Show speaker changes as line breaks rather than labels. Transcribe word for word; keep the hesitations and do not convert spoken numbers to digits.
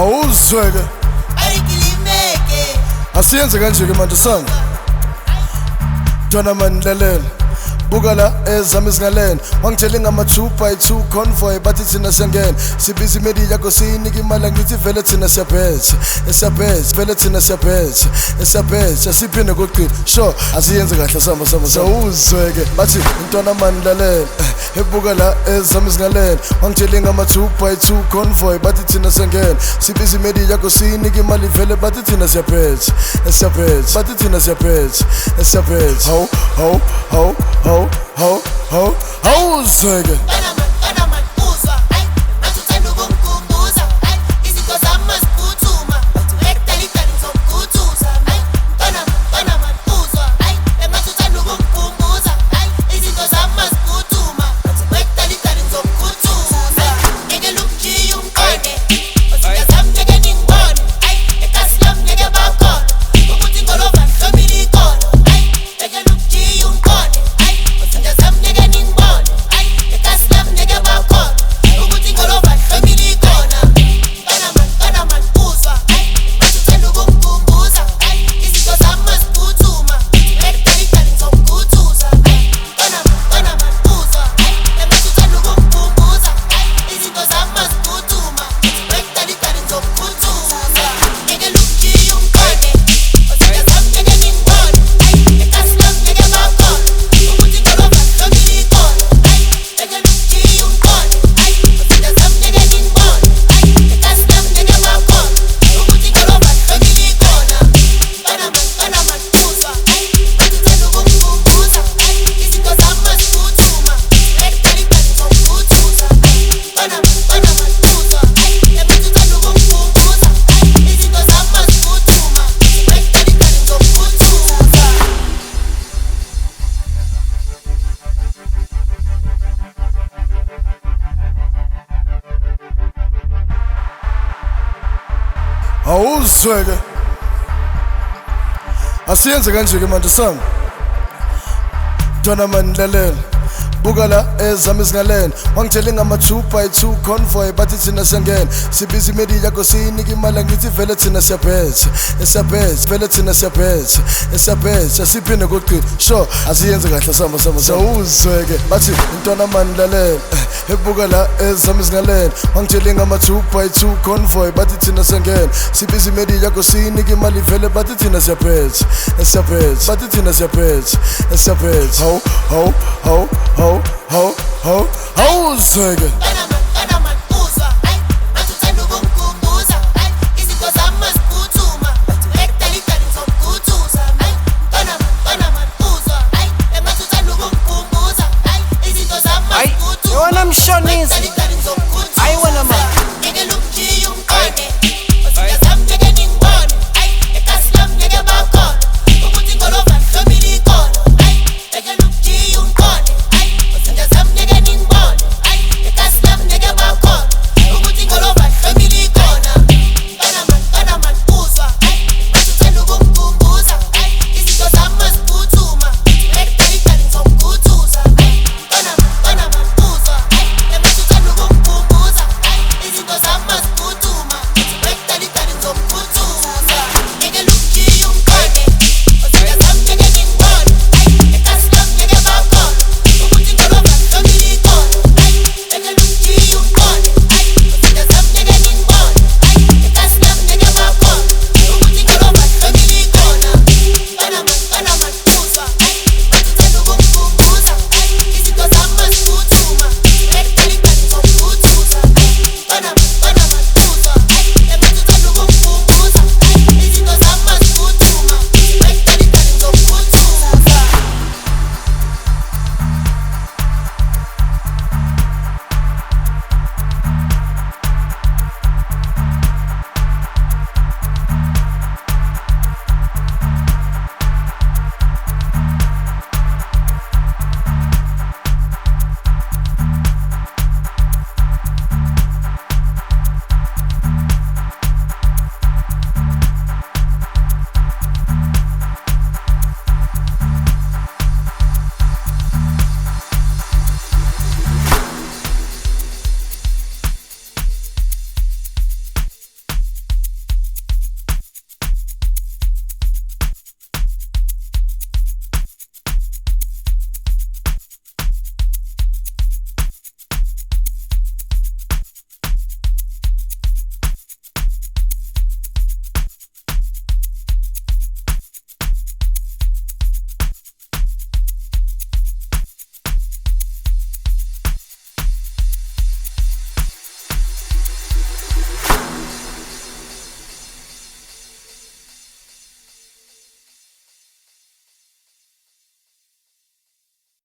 awuzweke asiyenze kanje-ke manje sami Dona mandlalela buka la ezami izingalene wangitshela ngama-two by two convoy bathi thina siyangena sibiza imedi yakho siyinika imali ngithi vele thina siyaphetha esiyaphetha vele thina siyaphetha esiyaphetha siphinde kokugcina sure asiyenze kahle samba samba sawuzweke bathi intwana mandlalela ebuka la ezami izingalene wangitshela ngama-two by two convoy bathi thina siyangena sibiza imedi yakho siyinika imali vele bathi thina siyaphetha esiyaphetha bathi thina siyaphetha esiyaphetha hawu hawu hawu hawu Ho, ho, ho, uzweke awuzweke asiyenze kanje-ke manje sami Dona mandlalela buka la ezami izingalene wangitshela ngama-two by two convoy bathi thina siyangena sibiza imedi yakho siyinika imali ngithi vele thina siyaphetha esiyaphetha vele thina siyaphetha esiyaphetha siphinde kokugcina sure asiyenze kahle samba samba sawuzweke bathi intwana mandlalela ebuka la ezami izingalene wangitshela ngama-two by two convoy bathi thina siyangena sibiza imedi yakho siyinika imali vele bathi thina siyaphetha esiyaphetha bathi thina siyaphetha esiyaphetha hawu hawu hawu hawu Ho, ho, ho, uzweke